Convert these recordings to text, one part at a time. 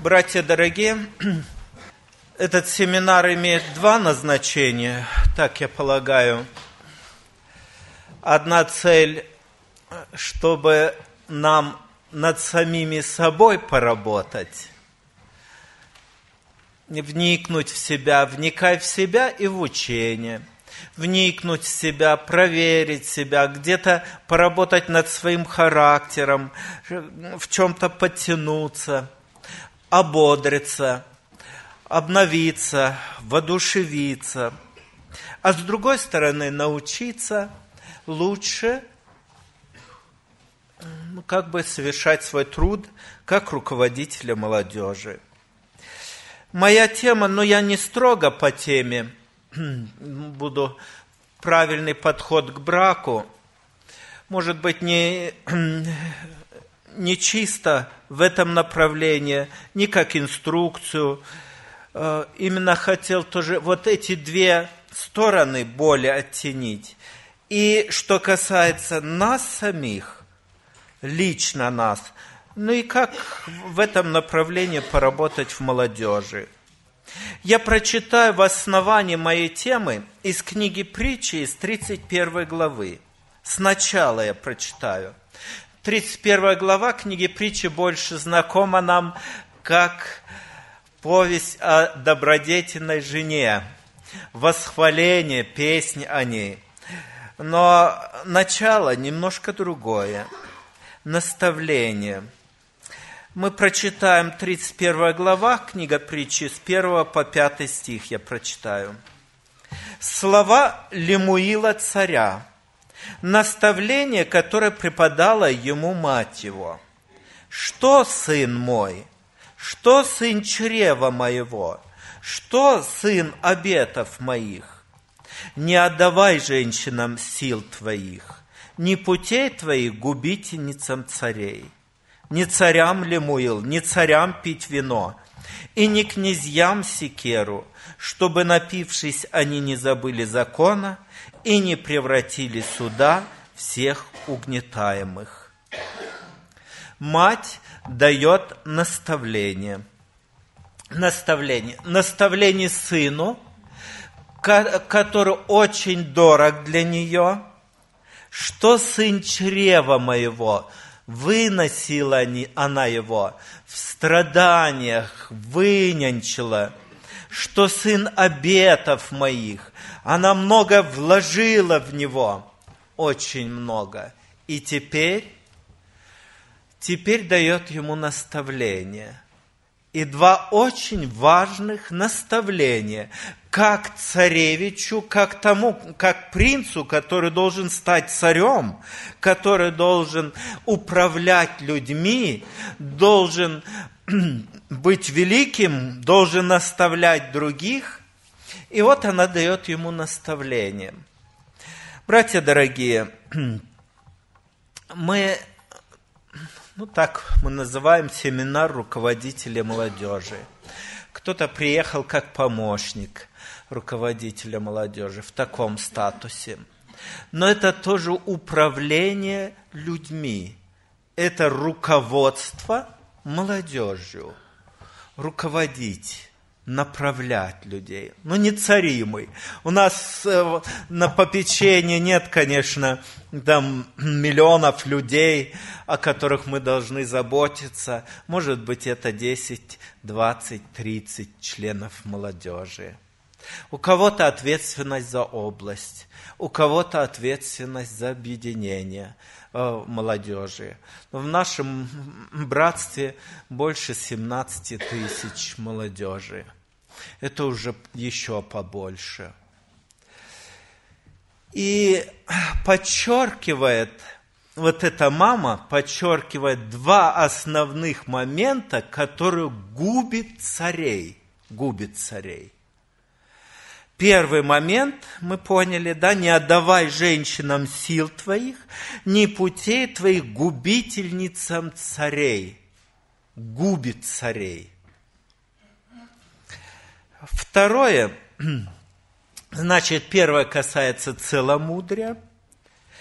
Братья дорогие, этот семинар имеет два назначения, так я полагаю. Одна цель, чтобы нам над самими собой поработать, вникнуть в себя, вникать в себя и в учение, вникнуть в себя, проверить себя, где-то поработать над своим характером, в чем-то подтянуться, ободриться, обновиться, воодушевиться. А с другой стороны, научиться лучше совершать свой труд как руководителя молодежи. Моя тема, но я не строго по теме, буду правильный подход к браку, может быть, не чисто в этом направлении, не как инструкцию. Именно хотел тоже вот эти две стороны более оттенить. И что касается нас самих, лично нас, ну и как в этом направлении поработать в молодежи. Я прочитаю в основании моей темы из книги Притчи, из 31 главы. Сначала я прочитаю. 31 глава книги Притчи больше знакома нам как повесть о добродетельной жене, восхваление, песнь о ней. Но начало немножко другое. Наставление. Мы прочитаем 31 глава, книга Притчи, с 1 по 5 стих я прочитаю. Слова Лемуила царя, наставление, которое преподала ему мать его. Что, сын мой, что, сын чрева моего, что, сын обетов моих? Не отдавай женщинам сил твоих, ни путей твоих губительницам царей. Не царям Лемуил, не царям пить вино, и не князьям секеру, чтобы, напившись, они не забыли закона и не превратили суда всех угнетаемых. Мать дает наставление. Наставление сыну, который очень дорог для нее. Что, сын чрева моего, выносила она его в страданиях, вынянчила, что сын обетов моих, она много вложила в него, очень много, и теперь дает ему наставление. И два очень важных наставления, как царевичу, как принцу, который должен стать царем, который должен управлять людьми, должен быть великим, должен наставлять других. И вот она дает ему наставление. Братья дорогие, мы называем семинар руководителя молодежи. Кто-то приехал как помощник руководителя молодежи в таком статусе. Но это тоже управление людьми. Это руководство молодежью. Руководить, направлять людей. Но не цари мы. У нас на попечении нет, конечно, там миллионов людей, о которых мы должны заботиться. Может быть, это 10, 20, 30 членов молодежи. У кого-то ответственность за область, у кого-то ответственность за объединение молодежи. В нашем братстве больше 17 тысяч молодежи. Это уже еще побольше. И эта мама подчеркивает два основных момента, которые губят царей. Первый момент, мы поняли, не отдавай женщинам сил твоих, ни путей твоих губительницам царей. Губит царей. Второе, первое касается целомудрия,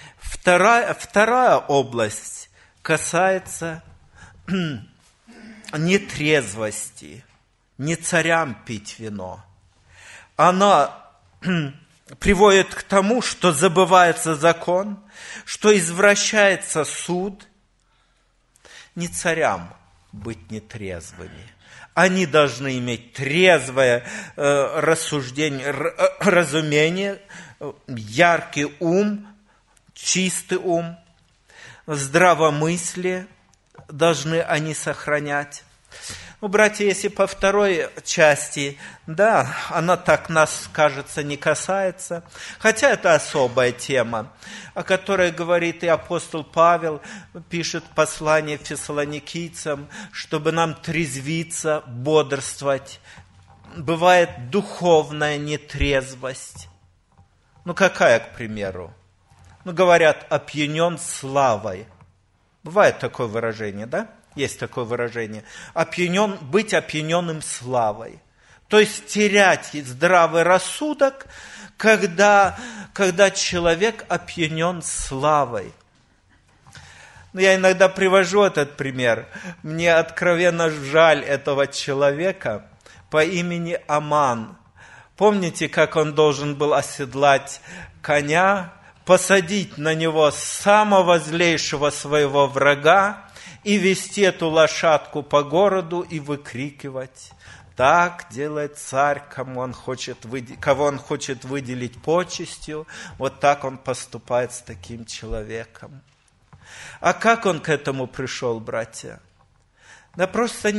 вторая область касается нетрезвости, не царям пить вино. Оно приводит к тому, что забывается закон, что извращается суд. Не царям быть нетрезвыми. Они должны иметь трезвое рассуждение, разумение, яркий ум, чистый ум, здравомыслие должны они сохранять. Братья, если по второй части, да, она так нас, кажется, не касается, хотя это особая тема, о которой говорит и апостол Павел, пишет послание фессалоникийцам, чтобы нам трезвиться, бодрствовать. Бывает духовная нетрезвость. Какая, к примеру? Говорят, опьянен славой. Бывает такое выражение, да? Есть такое выражение. Быть опьяненным славой. То есть терять здравый рассудок, когда человек опьянен славой. Я иногда привожу этот пример. Мне откровенно жаль этого человека по имени Аман. Помните, как он должен был оседлать коня, посадить на него самого злейшего своего врага и вести эту лошадку по городу и выкрикивать: так делает царь, кого он хочет выделить почестью, вот так он поступает с таким человеком. А как он к этому пришел, братья? Да просто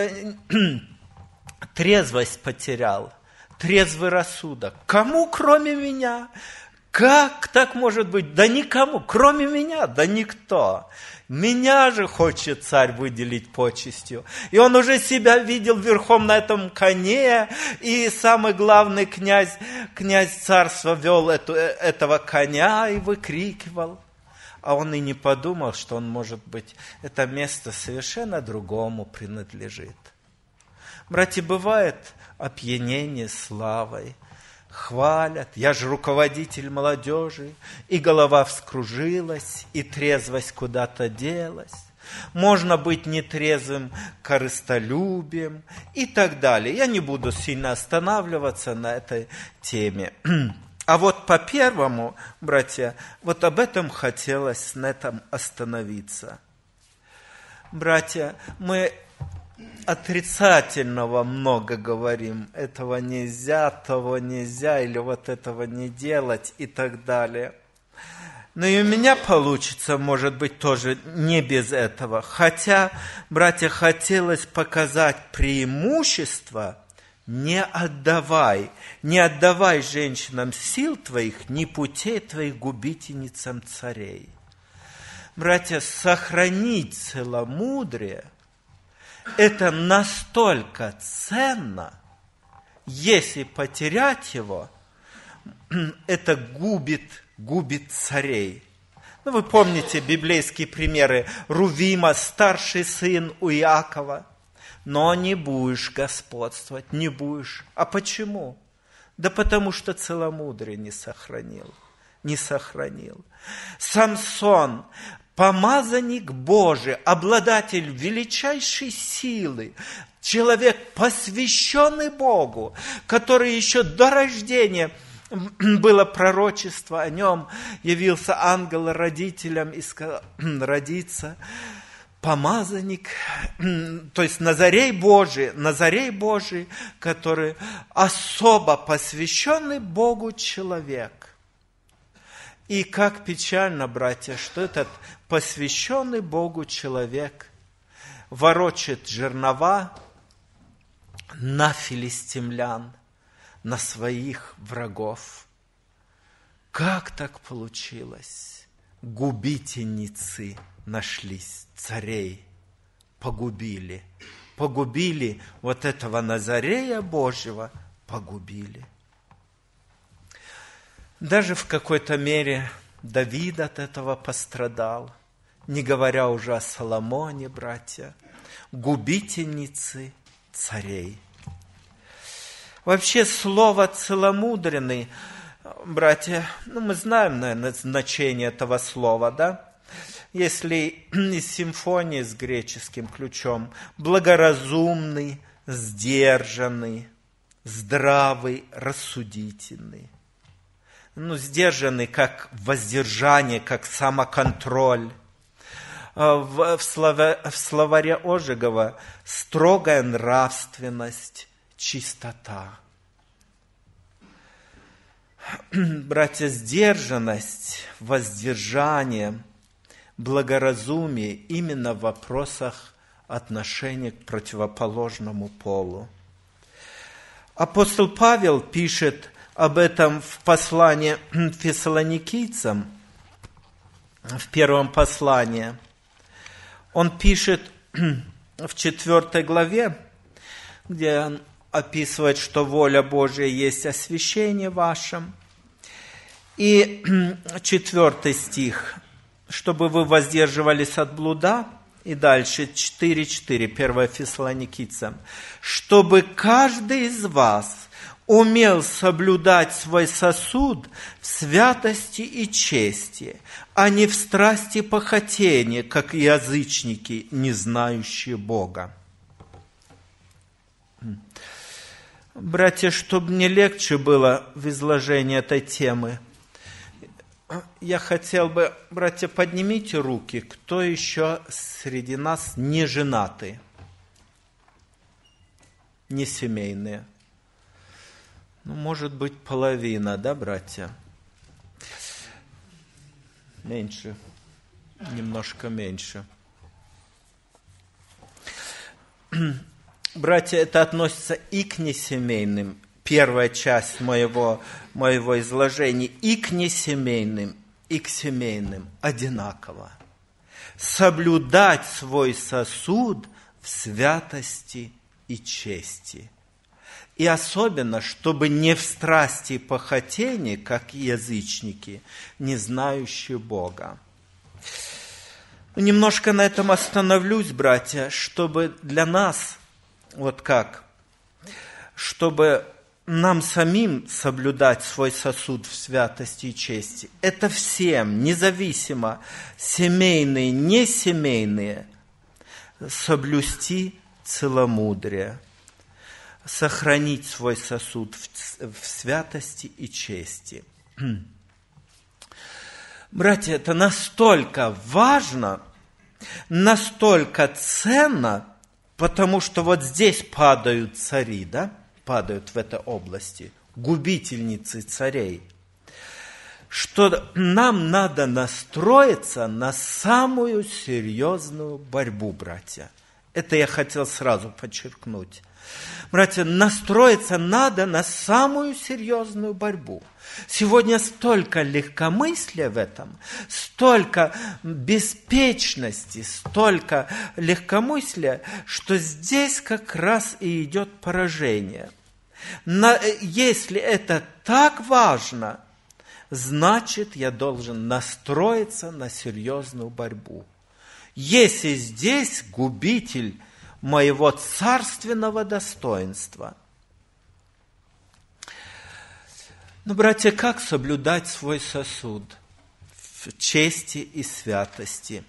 трезвость потерял, трезвый рассудок. Кому, кроме меня? Как так может быть? Да никому, кроме меня, да никто. Меня же хочет царь выделить почестью. И он уже себя видел верхом на этом коне, и самый главный князь царства вел этого коня и выкрикивал. А он и не подумал, что он, может быть, это место совершенно другому принадлежит. Братья, бывает опьянение славой. Хвалят, я же руководитель молодежи, и голова вскружилась, и трезвость куда-то делась. Можно быть нетрезвым корыстолюбием и так далее. Я не буду сильно останавливаться на этой теме. А вот по первому, братья, вот об этом хотелось на этом остановиться. Братья, мы отрицательного много говорим. Этого нельзя, того нельзя, или вот этого не делать и так далее. Но и у меня получится, может быть, тоже не без этого. Хотя, братья, хотелось показать преимущество: не отдавай женщинам сил твоих, ни путей твоих губительницам царей. Братья, сохранить целомудрие – это настолько ценно, если потерять его, это губит царей. Вы помните библейские примеры. Рувима, старший сын у Иакова. Но не будешь господствовать, не будешь. А почему? Да потому что целомудрие не сохранил. Самсон, помазанник Божий, обладатель величайшей силы, человек, посвященный Богу, который еще до рождения было пророчество о нем, явился ангел родителям и сказал: родится помазанник, то есть Назарей Божий, который особо посвященный Богу человек. И как печально, братья, что этот посвященный Богу человек ворочает жернова на филистимлян, на своих врагов. Как так получилось? Губительницы нашлись, царей погубили. Погубили вот этого Назарея Божьего, погубили. Даже в какой-то мере Давид от этого пострадал, не говоря уже о Соломоне, братья, губительницы царей. Вообще слово «целомудренный», братья, мы знаем, наверное, значение этого слова, да? если из симфонии с греческим ключом, благоразумный, сдержанный, здравый, рассудительный. Сдержанный как воздержание, как самоконтроль. В словаре Ожегова строгая нравственность, чистота. Братья, сдержанность, воздержание, благоразумие именно в вопросах отношения к противоположному полу. Апостол Павел пишет об этом в послании фессалоникийцам, в первом послании. Он пишет в 4 главе, где он описывает, что воля Божия есть освящение вашем. И 4 стих, чтобы вы воздерживались от блуда. И дальше 4:4, 1 Фессалоникийцам. Чтобы каждый из вас умел соблюдать свой сосуд в святости и чести, а не в страсти похотения, как язычники, не знающие Бога. Братья, чтобы мне легче было в изложении этой темы, я хотел бы, братья, поднимите руки, кто еще среди нас не женатый, не семейные. Может быть, половина, да, братья? Меньше, немножко меньше. Братья, это относится и к несемейным, первая часть моего изложения, и к несемейным, и к семейным одинаково. Соблюдать свой сосуд в святости и чести. И особенно, чтобы не в страсти и похотении, как язычники, не знающие Бога. Немножко на этом остановлюсь, братья, чтобы для нас, чтобы нам самим соблюдать свой сосуд в святости и чести. Это всем, независимо, семейные, несемейные, соблюсти целомудрие, сохранить свой сосуд в святости и чести. Братья, это настолько важно, настолько ценно, потому что вот здесь падают цари, да? Падают в этой области, губительницы царей, что нам надо настроиться на самую серьезную борьбу, братья. Это я хотел сразу подчеркнуть. Братья, настроиться надо на самую серьезную борьбу. Сегодня столько легкомыслия в этом, столько беспечности, столько легкомыслия, что здесь как раз и идет поражение. Если это так важно, значит, я должен настроиться на серьезную борьбу. Если здесь губитель моего царственного достоинства. Но, братья, как соблюдать свой сосуд в чести и святости?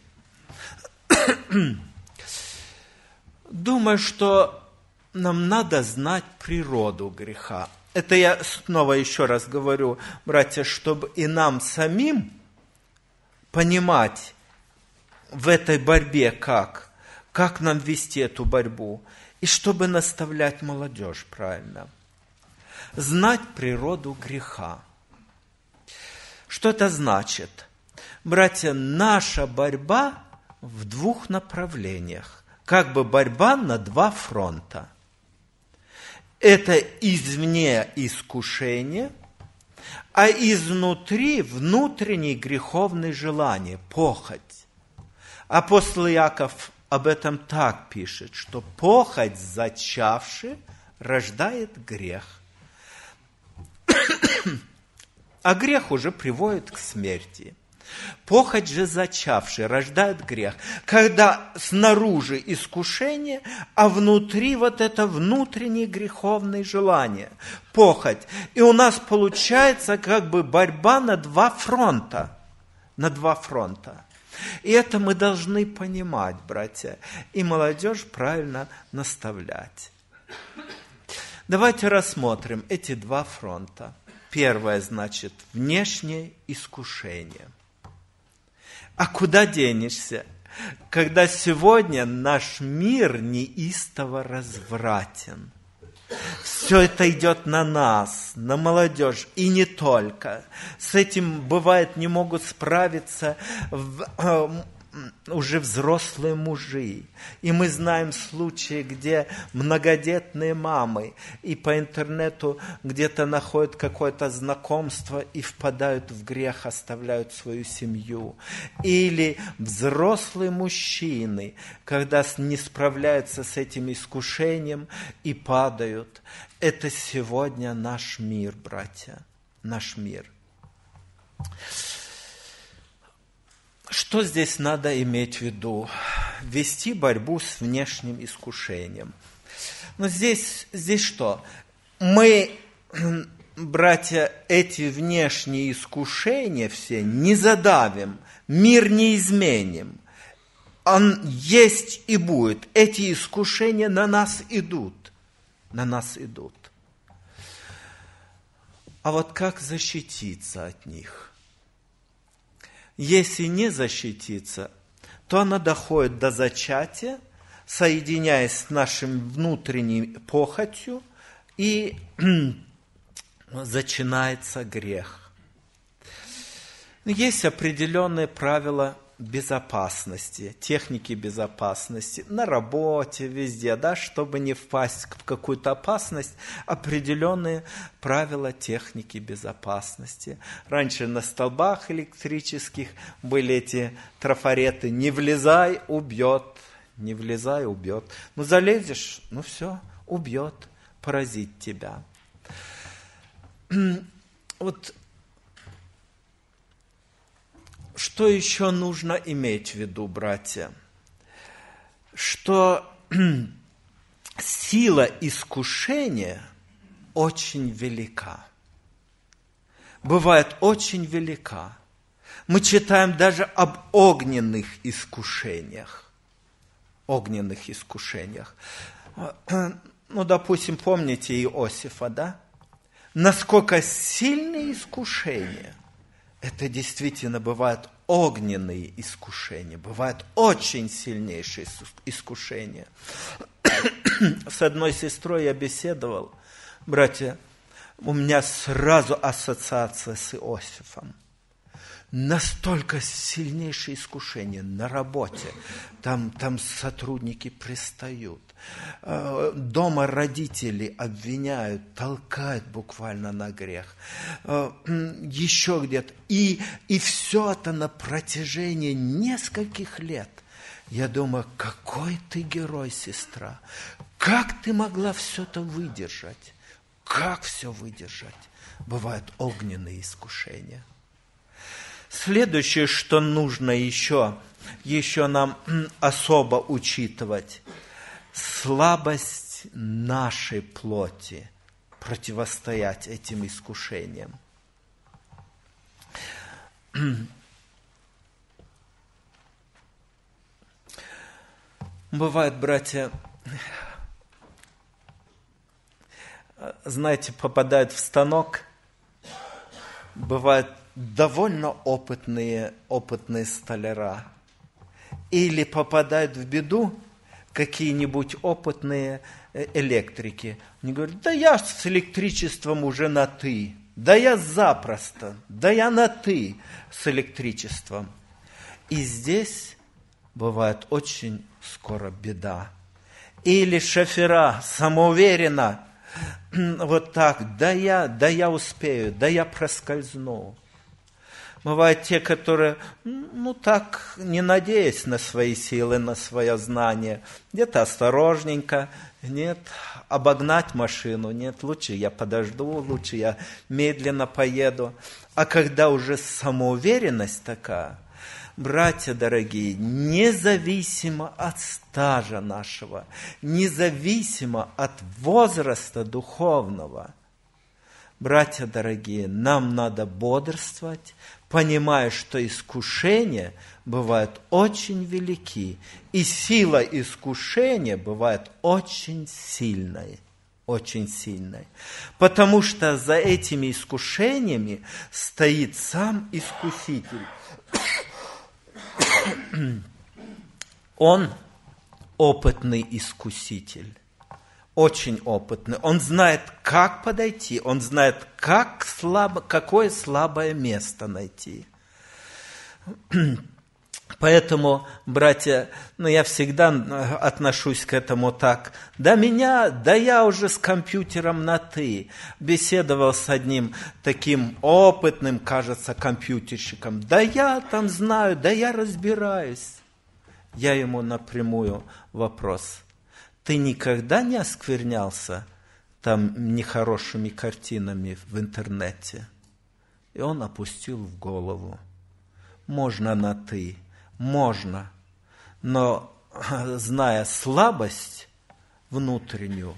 Думаю, что нам надо знать природу греха. Это я снова еще раз говорю, братья, чтобы и нам самим понимать в этой борьбе, как нам вести эту борьбу, и чтобы наставлять молодежь правильно. Знать природу греха. Что это значит? Братья, наша борьба в двух направлениях. Как бы борьба на два фронта. Это извне искушение, а изнутри внутренние греховные желания, похоть. Апостол Иаков об этом так пишет, что похоть, зачавши, рождает грех. А грех уже приводит к смерти. Похоть же, зачавши, рождает грех. Когда снаружи искушение, а внутри вот это внутренние греховные желания, похоть. И у нас получается как бы борьба на два фронта. На два фронта. И это мы должны понимать, братья, и молодежь правильно наставлять. Давайте рассмотрим эти два фронта. Первое, значит, внешнее искушение. А куда денешься, когда сегодня наш мир неистово развратен? Все это идет на нас, на молодежь, и не только. С этим, бывает, не могут справиться уже взрослые мужи. И мы знаем случаи, где многодетные мамы и по интернету где-то находят какое-то знакомство и впадают в грех, оставляют свою семью. Или взрослые мужчины, когда не справляются с этим искушением и падают. Это сегодня наш мир, братья, наш мир. Что здесь надо иметь в виду? Вести борьбу с внешним искушением. Но здесь что? Мы, братья, эти внешние искушения все не задавим, мир не изменим. Он есть и будет. Эти искушения на нас идут. На нас идут. А вот как защититься от них? Если не защититься, то она доходит до зачатия, соединяясь с нашим внутренней похотью, и начинается грех. Есть определенные правила безопасности, техники безопасности на работе, везде, да, чтобы не впасть в какую-то опасность, определенные правила техники безопасности. Раньше на столбах электрических были эти трафареты: не влезай, убьет, не влезай, убьет. Ну, залезешь, ну все, убьет, поразит тебя. Вот что еще нужно иметь в виду, братья? Что сила искушения очень велика. Бывает очень велика. Мы читаем даже об огненных искушениях. Огненных искушениях. Ну, допустим, помните Иосифа, да? Насколько сильные искушения. Это действительно бывают огненные искушения, бывают очень сильнейшие искушения. С одной сестрой я беседовал, братья, у меня сразу ассоциация с Иосифом. Настолько сильнейшие искушения на работе, там сотрудники пристают, дома родители обвиняют, толкают буквально на грех, еще где-то. И все это на протяжении нескольких лет. Я думаю, какой ты герой, сестра, как ты могла все это выдержать, как все выдержать? Бывают огненные искушения. Следующее, что нужно еще нам особо учитывать, слабость нашей плоти, противостоять этим искушениям. Бывает, братья, знаете, попадают в станок, бывают довольно опытные столяра. Или попадают в беду какие-нибудь опытные электрики. Они говорят: да я с электричеством уже на «ты». Да я запросто. Да я на «ты» с электричеством. И здесь бывает очень скоро беда. Или шофера самоуверенно, вот так: да я успею, да я проскользну. Бывают те, которые, так, не надеясь на свои силы, на свое знание, где-то осторожненько, нет, обогнать машину, нет, лучше я подожду, лучше я медленно поеду. А когда уже самоуверенность такая, братья дорогие, независимо от стажа нашего, независимо от возраста духовного, Братья дорогие, нам надо бодрствовать, понимая, что искушения бывают очень велики, и сила искушения бывает очень сильной. Очень сильной. Потому что за этими искушениями стоит сам Искуситель. Он опытный искуситель, очень опытный. Он знает, как подойти, он знает, какое слабое место найти. Поэтому, братья, я всегда отношусь к этому так. Да я уже с компьютером на «ты». Беседовал с одним таким опытным, кажется, компьютерщиком. Да я там знаю, да я разбираюсь. Я ему напрямую вопрос. Ты никогда не осквернялся там нехорошими картинами в интернете? И он опустил голову. Можно на «ты». Можно, но зная слабость внутреннюю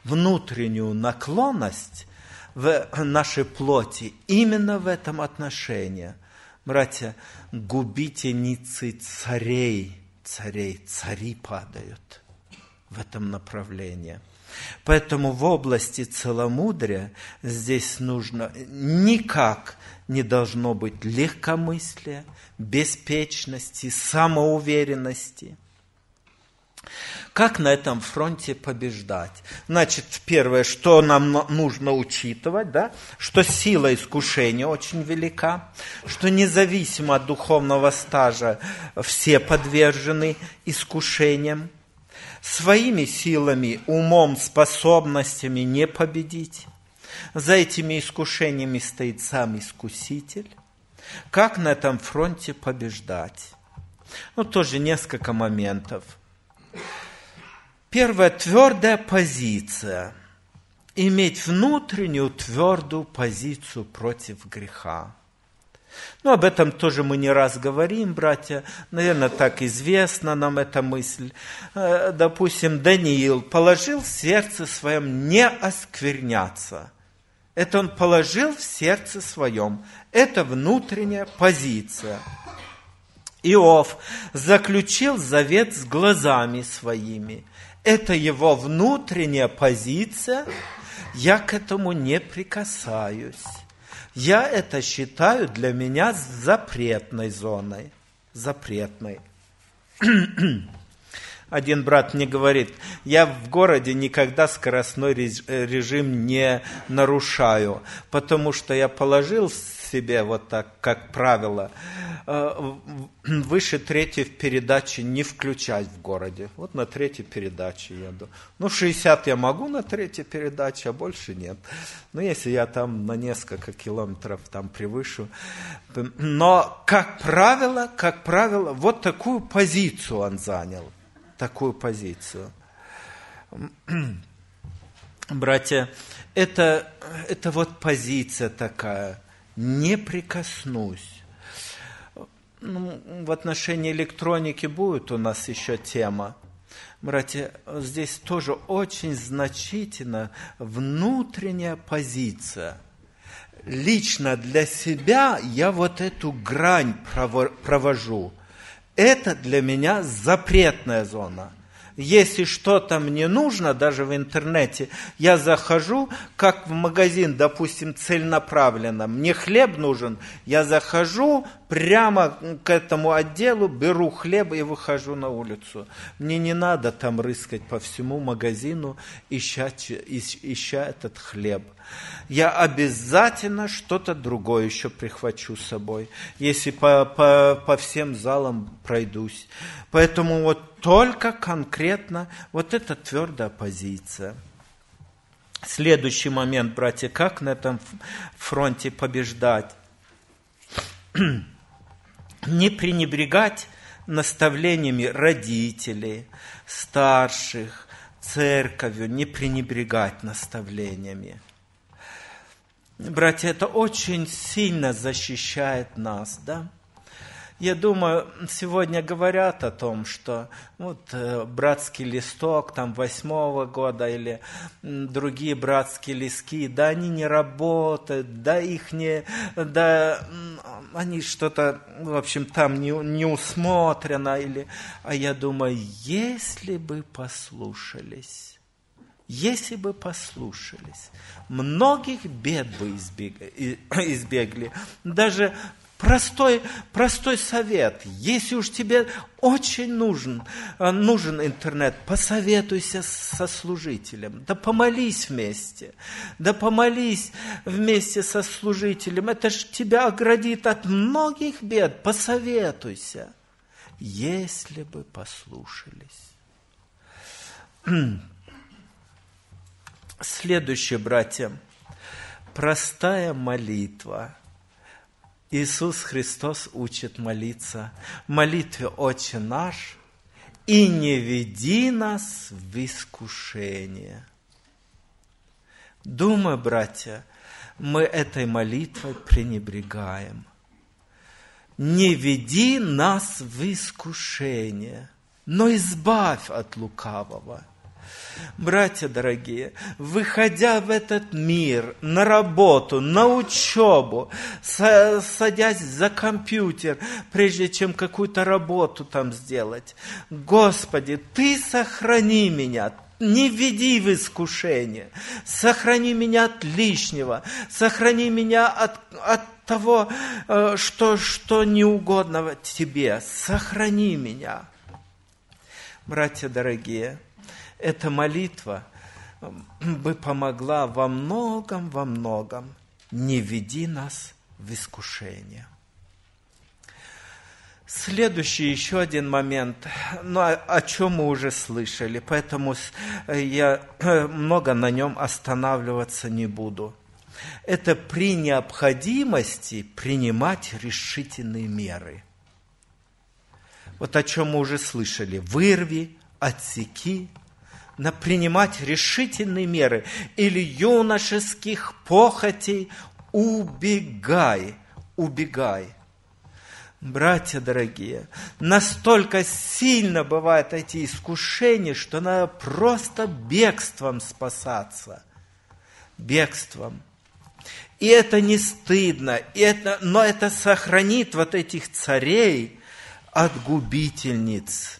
наклонность в нашей плоти, именно в этом отношении, братья, губительницы царей, цари падают в этом направлении. Поэтому в области целомудрия здесь нужно никак не должно быть легкомыслия, беспечности, самоуверенности. Как на этом фронте побеждать? Значит, первое, что нам нужно учитывать, да, что сила искушения очень велика, что независимо от духовного стажа все подвержены искушениям. Своими силами, умом, способностями не победить. За этими искушениями стоит сам Искуситель. Как на этом фронте побеждать? Тоже несколько моментов. Первое, твердая позиция. Иметь внутреннюю твердую позицию против греха. Об этом тоже мы не раз говорим, братья. Наверное, так известна нам эта мысль. Допустим, Даниил положил в сердце своем не оскверняться. Это он положил в сердце своем. Это внутренняя позиция. Иов заключил завет с глазами своими. Это его внутренняя позиция. Я к этому не прикасаюсь. Я это считаю для меня запретной зоной. Запретной. Один брат мне говорит, я в городе никогда скоростной режим не нарушаю, потому что я положил себе вот так, как правило, выше 3-й передачи не включать в городе. Вот на 3-й передаче еду. 60 я могу на 3-й передаче, а больше нет. Если я там на несколько километров там превышу. Но, как правило, вот такую позицию он занял. Такую позицию. Братья, это вот позиция такая. Не прикоснусь. В отношении электроники будет у нас еще тема. Братья, здесь тоже очень значительна внутренняя позиция. Лично для себя я вот эту грань провожу. Это для меня запретная зона. Если что-то мне нужно, даже в интернете, я захожу, как в магазин, допустим, целенаправленно. Мне хлеб нужен, я захожу прямо к этому отделу, беру хлеб и выхожу на улицу. Мне не надо там рыскать по всему магазину, ища этот хлеб. Я обязательно что-то другое еще прихвачу с собой, если по всем залам пройдусь. Поэтому вот только конкретно вот эта твердая позиция. Следующий момент, братья, как на этом фронте побеждать? Не пренебрегать наставлениями родителей, старших, церковью, не пренебрегать наставлениями. Братья, это очень сильно защищает нас, да? Я думаю, сегодня говорят о том, что вот братский листок там 8-го года или другие братские листки, да они не работают, да их не, да они что-то, в общем, там не усмотрено. А я думаю, если бы послушались, многих бед бы избегли. Даже простой совет. Если уж тебе очень нужен интернет, посоветуйся со служителем. Да помолись вместе со служителем. Это ж тебя оградит от многих бед. Посоветуйся. Если бы послушались. Следующее, братья, простая молитва. Иисус Христос учит молиться в молитве «Отче наш», и не веди нас в искушение. Думаю, братья, мы этой молитвой пренебрегаем. Не веди нас в искушение, но избавь от лукавого. Братья дорогие, выходя в этот мир, на работу, на учебу, садясь за компьютер, прежде чем какую-то работу там сделать, Господи, Ты сохрани меня, не введи в искушение, сохрани меня от лишнего, сохрани меня от того, что не угодно Тебе, сохрани меня. Братья дорогие, эта молитва бы помогла во многом. Не веди нас в искушение. Следующий, еще один момент, о чем мы уже слышали, поэтому я много на нем останавливаться не буду. Это при необходимости принимать решительные меры. Вот о чем мы уже слышали. Вырви, отсеки. На принимать решительные меры или юношеских похотей убегай. Братья дорогие, настолько сильно бывают эти искушения, что надо просто бегством спасаться. Бегством. И это не стыдно, но это сохранит вот этих царей от губительниц.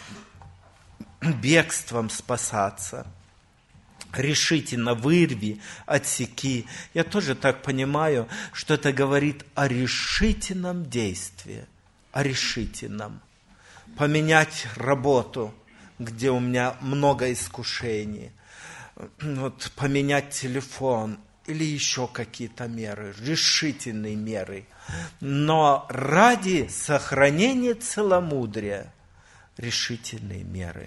Бегством спасаться. Решительно вырви, отсеки. Я тоже так понимаю, что это говорит о решительном действии. О решительном. Поменять работу, где у меня много искушений. Вот, поменять телефон или еще какие-то меры. Решительные меры. Но ради сохранения целомудрия решительные меры.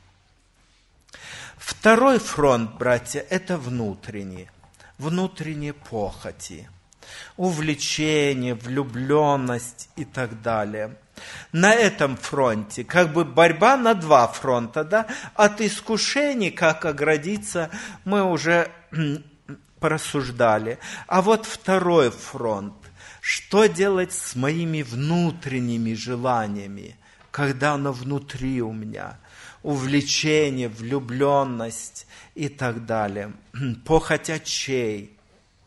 Второй фронт, братья, это внутренние похоти, увлечение, влюбленность и так далее. На этом фронте как бы борьба на два фронта, да? От искушений, как оградиться, мы уже порассуждали. А вот второй фронт. Что делать с моими внутренними желаниями, когда оно внутри у меня? Увлечение, влюбленность и так далее. Похоть очей.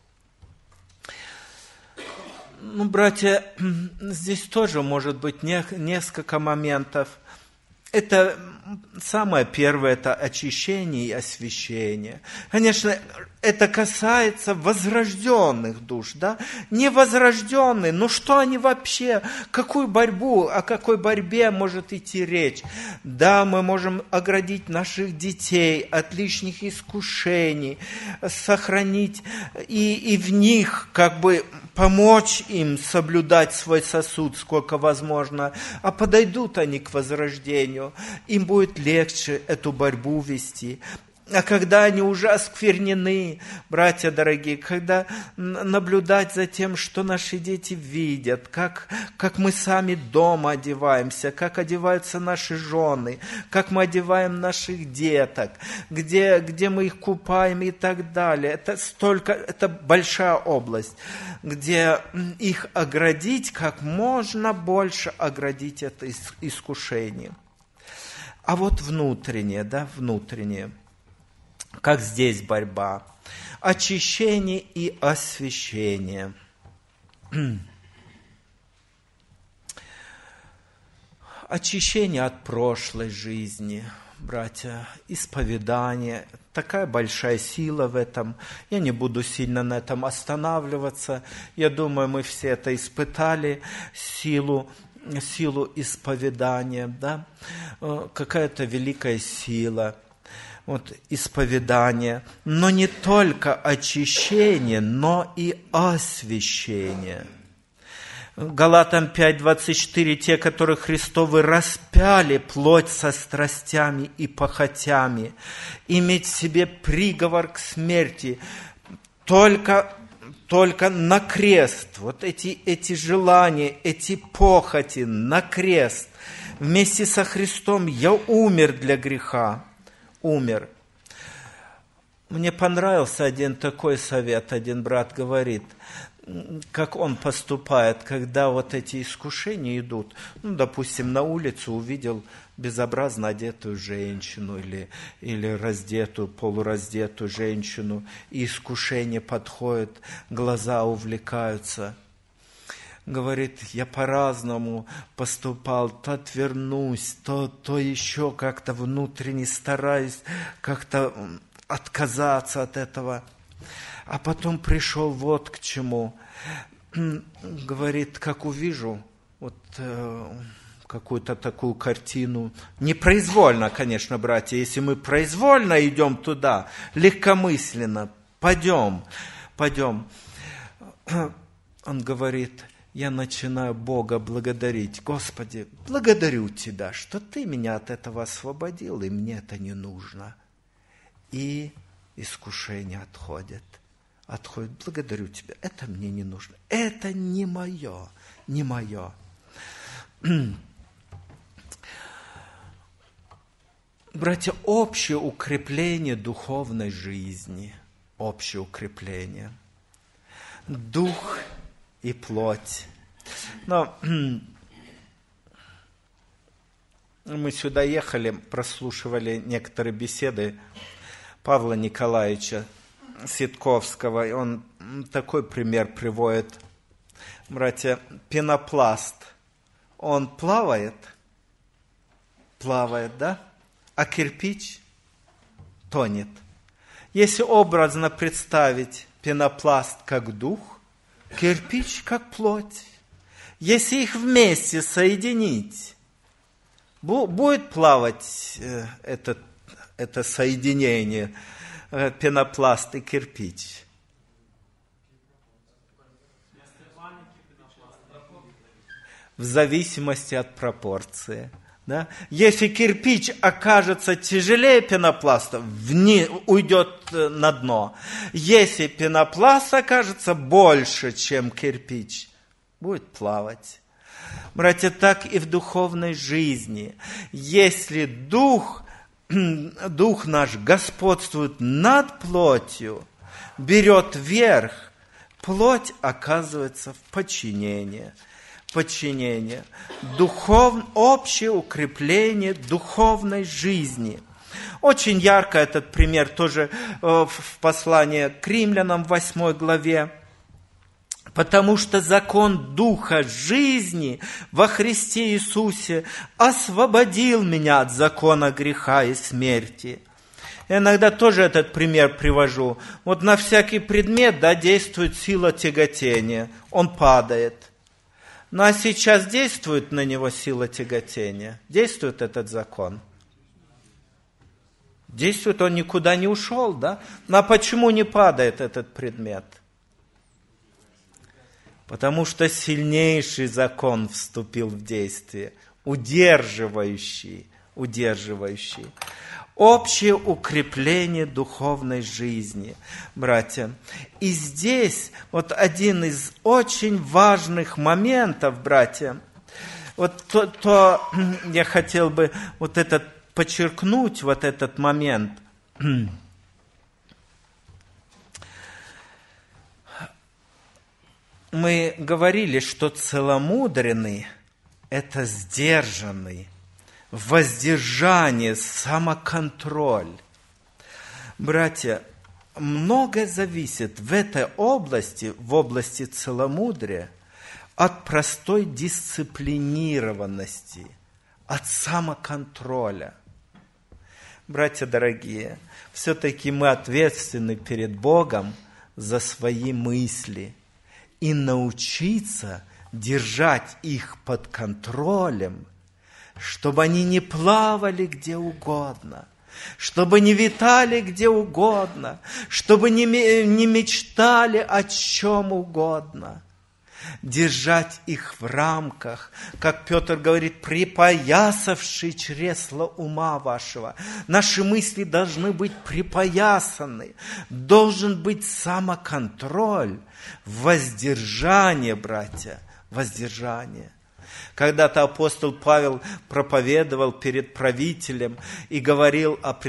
Братья, здесь тоже может быть несколько моментов. Это самое первое, это очищение и освящение. Конечно, это касается возрожденных душ, да? Невозрожденные, но что они вообще, о какой борьбе может идти речь? Да, мы можем оградить наших детей от лишних искушений, сохранить и в них как бы помочь им соблюдать свой сосуд, сколько возможно, а подойдут они к возрождению, им будет легче эту борьбу вести. А когда они уже осквернены, братья дорогие, когда наблюдать за тем, что наши дети видят, как мы сами дома одеваемся, как одеваются наши жены, как мы одеваем наших деток, где мы их купаем и так далее. Это большая область, где их оградить, как можно больше оградить это искушение. А вот внутреннее, внутреннее. Как здесь борьба? Очищение и освящение. Очищение от прошлой жизни, братья, исповедание. Такая большая сила в этом. Я не буду сильно на этом останавливаться. Я думаю, мы все это испытали, силу исповедания, да? Какая-то великая сила. Вот исповедание, но не только очищение, но и освящение. Галатам 5:24, те, которых Христовы распяли плоть со страстями и похотями, иметь в себе приговор к смерти, только на крест, вот эти желания, эти похоти на крест, вместе со Христом я умер для греха. Умер. Мне понравился один такой совет, один брат говорит, как он поступает, когда вот эти искушения идут. Допустим, на улицу увидел безобразно одетую женщину или раздетую, полураздетую женщину, и искушение подходит, глаза увлекаются. Говорит, я по-разному поступал, то отвернусь, то еще как-то внутренне стараюсь как-то отказаться от этого. А потом пришел вот к чему. Говорит, как увижу вот какую-то такую картину, непроизвольно, конечно, братья, если мы произвольно идем туда, легкомысленно, пойдем. Он говорит, я начинаю Бога благодарить. Господи, благодарю Тебя, что Ты меня от этого освободил, и мне это не нужно. И искушение отходит. Благодарю Тебя, это мне не нужно. Это не мое. Братья, общее укрепление духовной жизни. Общее укрепление. Дух и плоть. Но мы сюда ехали, прослушивали некоторые беседы Павла Николаевича Ситковского, и он такой пример приводит. Братья, пенопласт, он плавает, да? А кирпич тонет. Если образно представить пенопласт как дух, кирпич как плоть. Если их вместе соединить, будет плавать это соединение пенопласт и кирпич. В зависимости от пропорции. Да? Если кирпич окажется тяжелее пенопласта, уйдет на дно. Если пенопласт окажется больше, чем кирпич, будет плавать. Братья, так и в духовной жизни. Если дух наш господствует над плотью, берет верх, плоть оказывается в подчинении. Общее укрепление духовной жизни. Очень ярко этот пример тоже в послании к Римлянам, 8 главе. Потому что закон Духа жизни во Христе Иисусе освободил меня от закона греха и смерти. Я иногда тоже этот пример привожу. Вот на всякий предмет, действует сила тяготения. Он падает. Ну а сейчас действует на него сила тяготения? Действует этот закон? Действует, он никуда не ушел, да? Но почему не падает этот предмет? Потому что сильнейший закон вступил в действие, удерживающий. общее укрепление духовной жизни, братья. И здесь вот один из очень важных моментов, братья, вот то я хотел бы вот этот подчеркнуть, вот этот момент. Мы говорили, что целомудренный – это сдержанный, воздержание, самоконтроль. Братья, многое зависит в этой области, в области целомудрия, от простой дисциплинированности, от самоконтроля. Братья дорогие, все-таки мы ответственны перед Богом за свои мысли. И научиться держать их под контролем, чтобы они не плавали где угодно, чтобы не витали где угодно, чтобы не мечтали о чем угодно. Держать их в рамках, как Петр говорит, припоясавший чресло ума вашего. Наши мысли должны быть припоясаны. Должен быть самоконтроль, воздержание, братья, воздержание. Когда-то апостол Павел проповедовал перед правителем и говорил о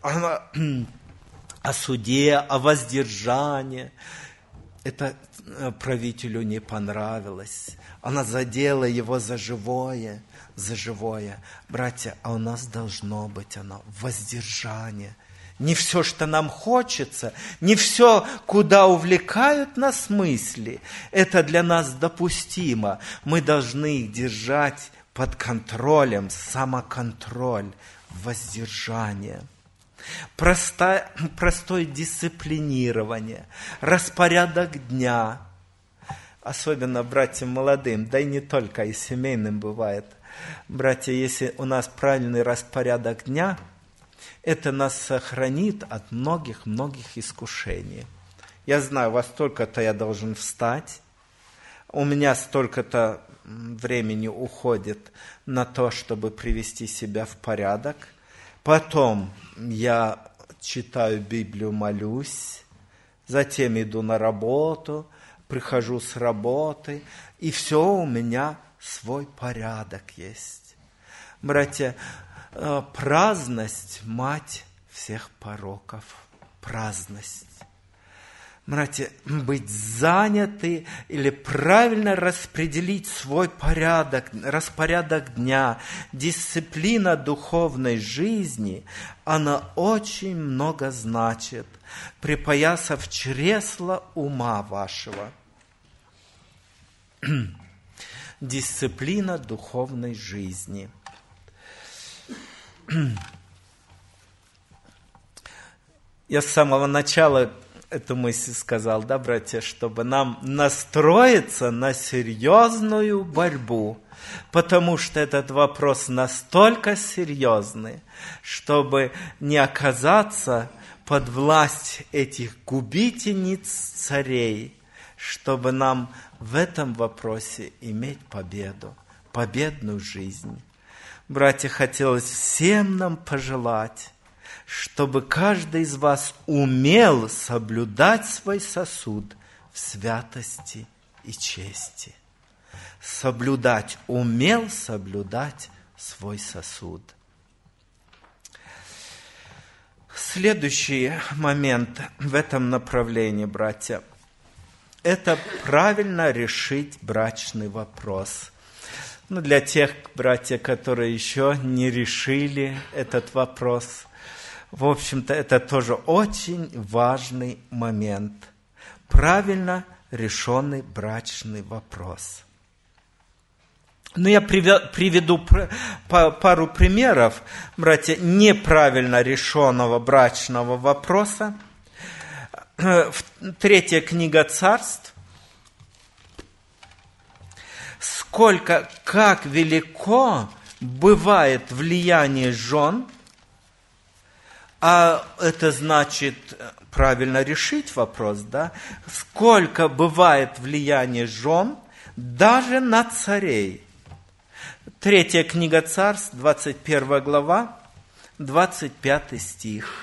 суде, о воздержании. Это правителю не понравилось. Она задела его за живое. Братья, а у нас должно быть оно воздержание. Не все, что нам хочется, не все, куда увлекают нас мысли, это для нас допустимо. Мы должны их держать под контролем, самоконтроль, воздержание. Простое дисциплинирование, распорядок дня, особенно братьям молодым, да и не только, и семейным бывает. Братья, если у нас правильный распорядок дня, это нас сохранит от многих-многих искушений. Я знаю, во столько-то я должен встать, у меня столько-то времени уходит на то, чтобы привести себя в порядок. Потом я читаю Библию, молюсь, затем иду на работу, прихожу с работы, и все у меня свой порядок есть. Братья, праздность – мать всех пороков. Праздность. Братья, быть заняты или правильно распределить свой порядок, распорядок дня, дисциплина духовной жизни, она очень много значит, припоясав чресло ума вашего. Дисциплина духовной жизни. Я с самого начала эту мысль сказал, да, братья, чтобы нам настроиться на серьезную борьбу, потому что этот вопрос настолько серьезный, чтобы не оказаться под власть этих губительниц царей, чтобы нам в этом вопросе иметь победу, победную жизнь. Братья, хотелось всем нам пожелать, чтобы каждый из вас умел соблюдать свой сосуд в святости и чести. Умел соблюдать свой сосуд. Следующий момент в этом направлении, братья, это правильно решить брачный вопрос. Для тех, братья, которые еще не решили этот вопрос, в общем-то, это тоже очень важный момент. Правильно решенный брачный вопрос. Я приведу пару примеров, братья, неправильно решенного брачного вопроса. 3 книга Царств. Как велико бывает влияние жен, а это значит правильно решить вопрос, да? Сколько бывает влияние жен даже на царей. 3 книга Царств, 21 глава, 25 стих.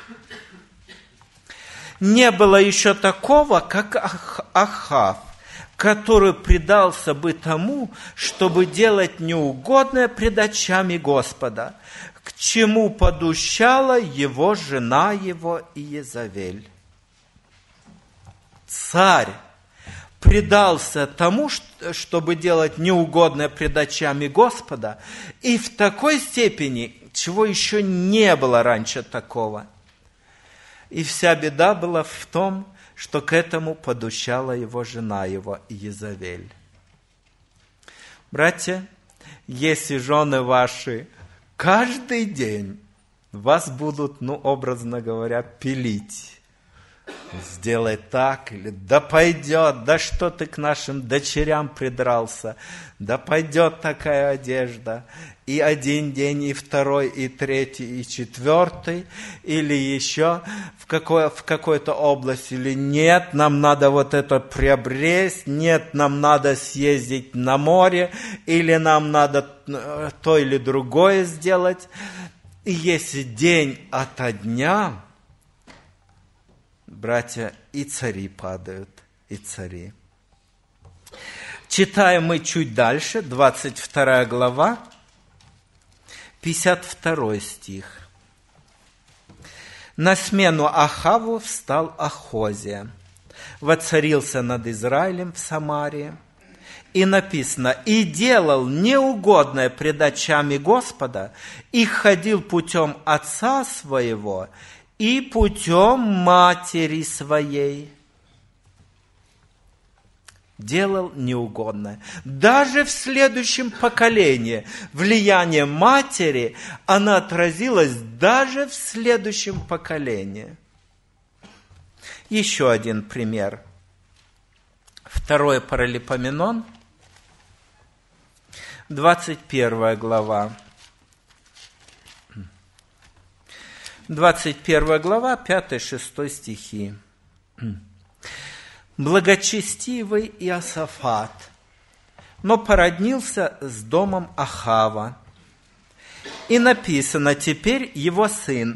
«Не было еще такого, как Ахав, который предался бы тому, чтобы делать неугодное пред очами Господа, к чему подущала его жена его Иезавель». Царь предался тому, чтобы делать неугодное пред очами Господа, и в такой степени, чего еще не было раньше такого. И вся беда была в том, что к этому подущала его жена его Иезавель. Братья, если жены ваши каждый день вас будут, образно говоря, пилить, сделай так, или да пойдет, да что ты к нашим дочерям придрался, да пойдет такая одежда, и один день, и второй, и третий, и четвертый, или еще в какой-то области, или нет, нам надо вот это приобрести, нет, нам надо съездить на море, или нам надо то или другое сделать. И если день ото дня, братья, и цари падают, и цари. Читаем мы чуть дальше, 22 глава, 52 стих. «На смену Ахаву встал Ахозия, воцарился над Израилем в Самарии». И написано: «И делал неугодное пред очами Господа, и ходил путем отца своего, и путем матери своей». Делал неугодное. Даже в следующем поколении влияние матери, оно отразилось даже в следующем поколении. Еще один пример. 2 Паралипоменон, 21 глава. 21 глава, 5-6 стихи. «Благочестивый Иосафат, но породнился с домом Ахава. И написано: теперь его сын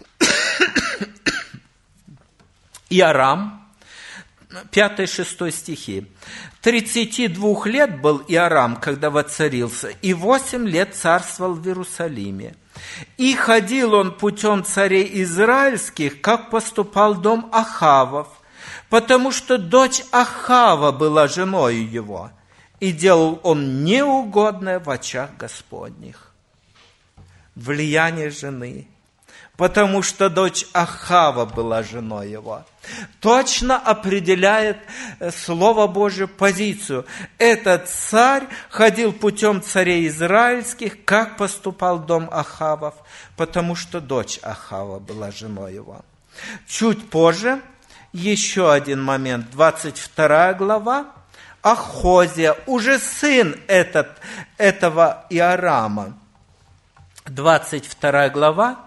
Иорам». 5-6 стихи. 32 лет был Иорам, когда воцарился, и 8 лет царствовал в Иерусалиме. И ходил он путем царей израильских, как поступал дом Ахавов, потому что дочь Ахава была женою его, и делал он неугодное в очах Господних. Влияние жены, потому что дочь Ахава была женой его, точно определяет Слово Божие позицию. Этот царь ходил путем царей израильских, как поступал дом Ахавов, потому что дочь Ахава была женой его. Чуть позже, еще один момент, 22 глава, Ахозия, уже сын этого Иорама. 22 глава,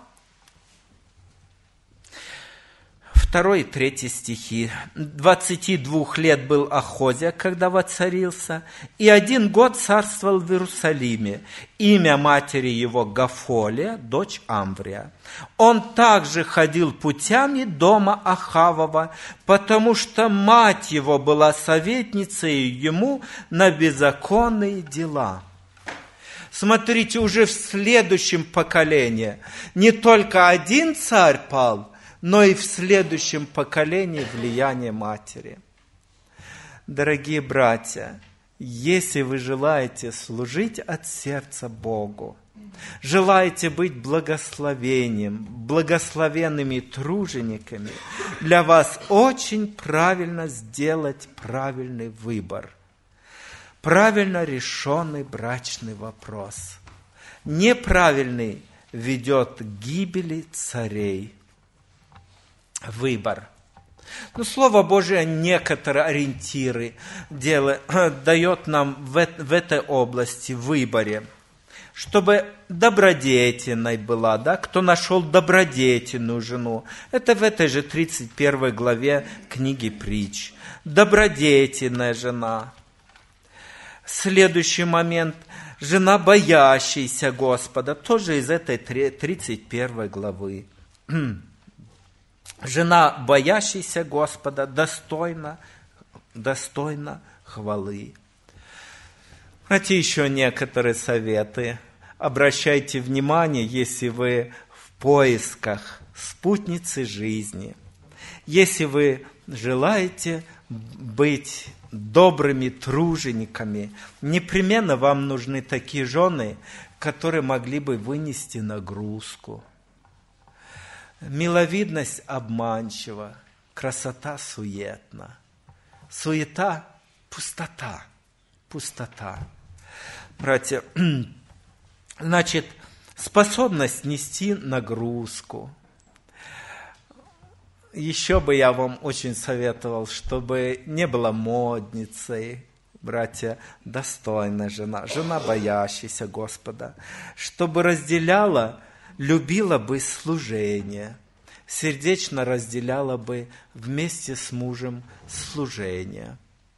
2 и 3 стихи. 22 лет был Ахозия, когда воцарился, и 1 год царствовал в Иерусалиме. Имя матери его Гафолия, дочь Амврия. Он также ходил путями дома Ахавова, потому что мать его была советницей ему на беззаконные дела. Смотрите, уже в следующем поколении не только 1 царь пал, но и в следующем поколении влияние матери. Дорогие братья, если вы желаете служить от сердца Богу, желаете быть благословением, благословенными тружениками, для вас очень правильно сделать правильный выбор. Правильно решенный брачный вопрос. Неправильный ведет к гибели царей. Выбор. Но Слово Божие некоторые ориентиры дает нам в этой области, в выборе. Чтобы добродетельной была, кто нашел добродетельную жену. Это в этой же 31 главе книги Притч. Добродетельная жена. Следующий момент. жена, боящаяся Господа, тоже из этой 31 главы. Жена, боящаяся Господа, достойна хвалы. Знаете, еще некоторые советы. Обращайте внимание, если вы в поисках спутницы жизни, если вы желаете быть добрыми тружениками, непременно вам нужны такие жены, которые могли бы вынести нагрузку. Миловидность обманчива, красота суетна. Суета – пустота. Братья, значит, способность нести нагрузку. Еще бы я вам очень советовал, чтобы не была модницей, братья, достойная жена, жена, боящаяся Господа, чтобы разделяла, любила бы служение, сердечно разделяла бы вместе с мужем служение.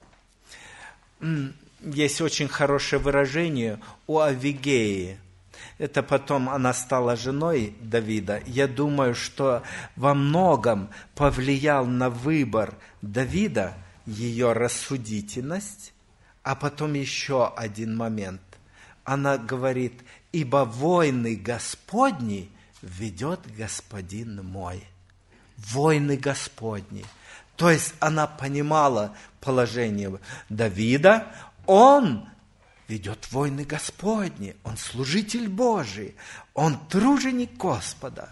Есть очень хорошее выражение у Авигеи. Это потом она стала женой Давида. Я думаю, что во многом повлиял на выбор Давида ее рассудительность. А потом еще один момент. Она говорит: «Ибо войны Господни ведет Господин мой». Войны Господни. То есть она понимала положение Давида. Он ведет войны Господни, он служитель Божий, он труженик Господа.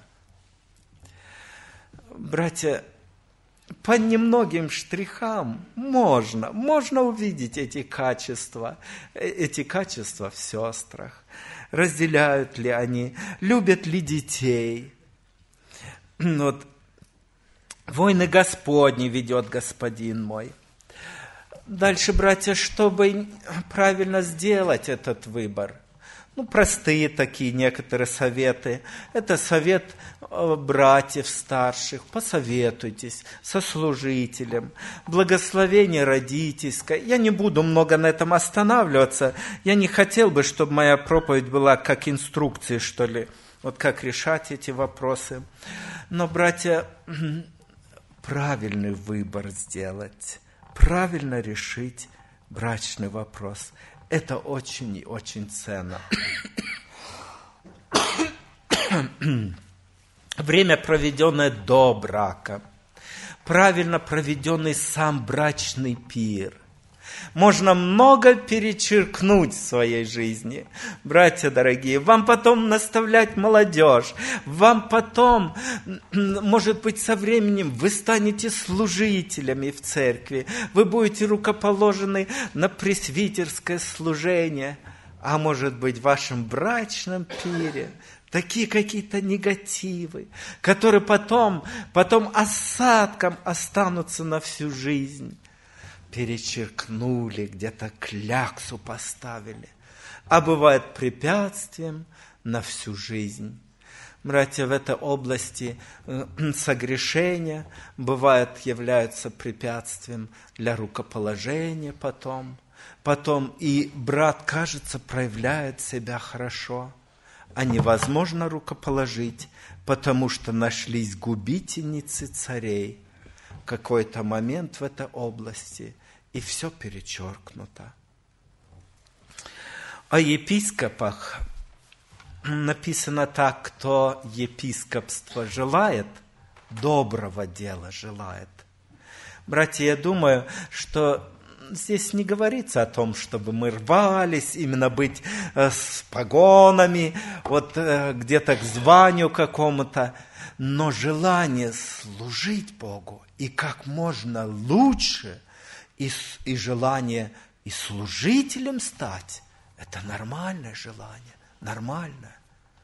Братья, по немногим штрихам можно увидеть эти качества в сестрах. Разделяют ли они, любят ли детей. Вот. Войны Господни ведет Господин мой. Дальше, братья, чтобы правильно сделать этот выбор. Простые такие некоторые советы. Это совет братьев старших. Посоветуйтесь со служителем. Благословение родительское. Я не буду много на этом останавливаться. Я не хотел бы, чтобы моя проповедь была как инструкция, что ли. Вот как решать эти вопросы. Но, братья, правильный выбор сделать. Правильно решить брачный вопрос. Это очень и очень ценно. Время, проведенное до брака. Правильно проведенный сам брачный пир. Можно много перечеркнуть в своей жизни. Братья дорогие, вам потом наставлять молодежь. Вам потом, может быть, со временем вы станете служителями в церкви. Вы будете рукоположены на пресвитерское служение. А может быть, в вашем брачном пире такие какие-то негативы, которые потом осадком останутся на всю жизнь. Перечеркнули, где-то кляксу поставили, а бывает препятствием на всю жизнь. Братья, в этой области согрешения являются препятствием для рукоположения потом. Потом и брат, кажется, проявляет себя хорошо, а невозможно рукоположить, потому что нашлись губительницы царей. Какой-то момент в этой области, и все перечеркнуто. О епископах написано так: кто епископство желает, доброго дела желает. Братья, я думаю, что здесь не говорится о том, чтобы мы рвались именно быть с погонами, вот где-то к званию какому-то, но желание служить Богу и как можно лучше, и желание и служителем стать, это нормальное желание, нормальное.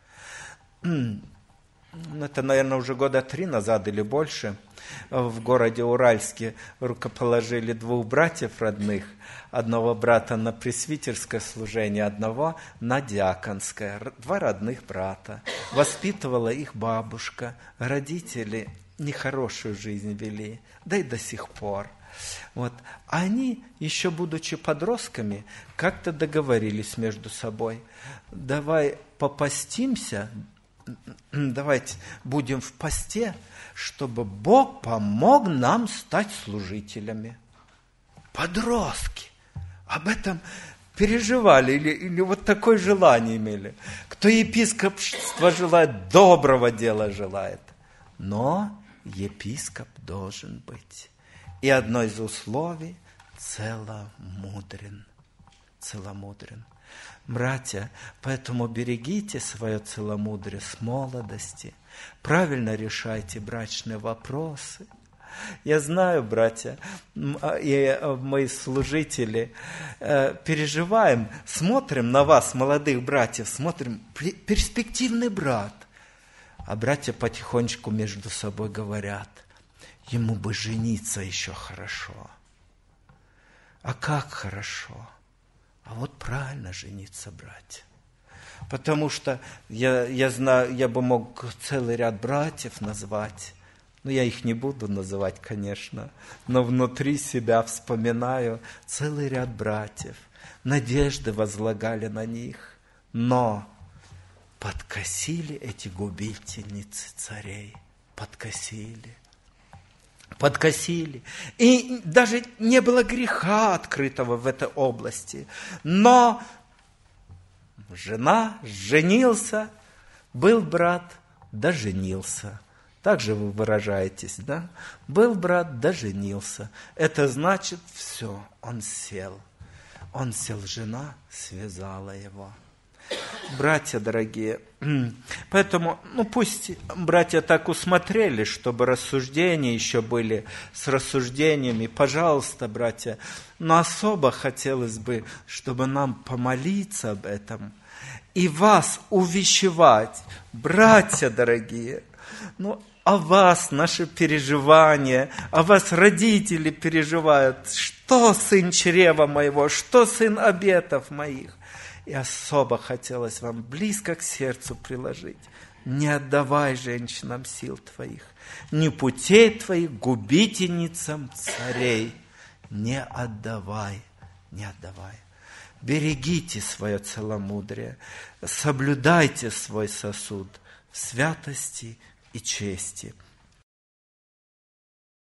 Это, наверное, уже 3 года назад или больше в городе Уральске рукоположили 2 братьев родных. Одного брата на пресвитерское служение, одного на диаконское. 2 родных брата. Воспитывала их бабушка. Родители нехорошую жизнь вели, да и до сих пор. Вот. Они, еще будучи подростками, как-то договорились между собой. Давай попастимся, давайте будем в посте, чтобы Бог помог нам стать служителями. Подростки об этом переживали или вот такое желание имели. Кто епископство желает, доброго дела желает. Но епископ должен быть. И одно из условий – целомудрен. Целомудрен. Братья, поэтому берегите свое целомудрие с молодости. Правильно решайте брачные вопросы. Я знаю, братья, и мои служители переживаем, смотрим на вас, молодых братьев, смотрим, перспективный брат. А братья потихонечку между собой говорят, ему бы жениться еще хорошо. А как хорошо? А вот правильно жениться, братья. Потому что я знаю, я бы мог целый ряд братьев назвать. Но я их не буду называть, конечно. Но внутри себя вспоминаю целый ряд братьев. Надежды возлагали на них. Но подкосили эти губительницы царей. Подкосили. И даже не было греха открытого в этой области. Но жена, женился, был брат, да женился. Так же вы выражаетесь, да? Был брат, да женился. Это значит, все, он сел. Он сел, жена связала его. Братья дорогие, поэтому, пусть братья так усмотрели, чтобы рассуждения еще были с рассуждениями. Пожалуйста, братья, но особо хотелось бы, чтобы нам помолиться об этом и вас увещевать, братья дорогие. О вас наши переживания, о вас родители переживают. Что сын чрева моего, что сын обетов моих? И особо хотелось вам близко к сердцу приложить. Не отдавай женщинам сил твоих, ни путей твоих губительницам царей. Не отдавай, не отдавай. Берегите свое целомудрие, соблюдайте свой сосуд в святости и чести.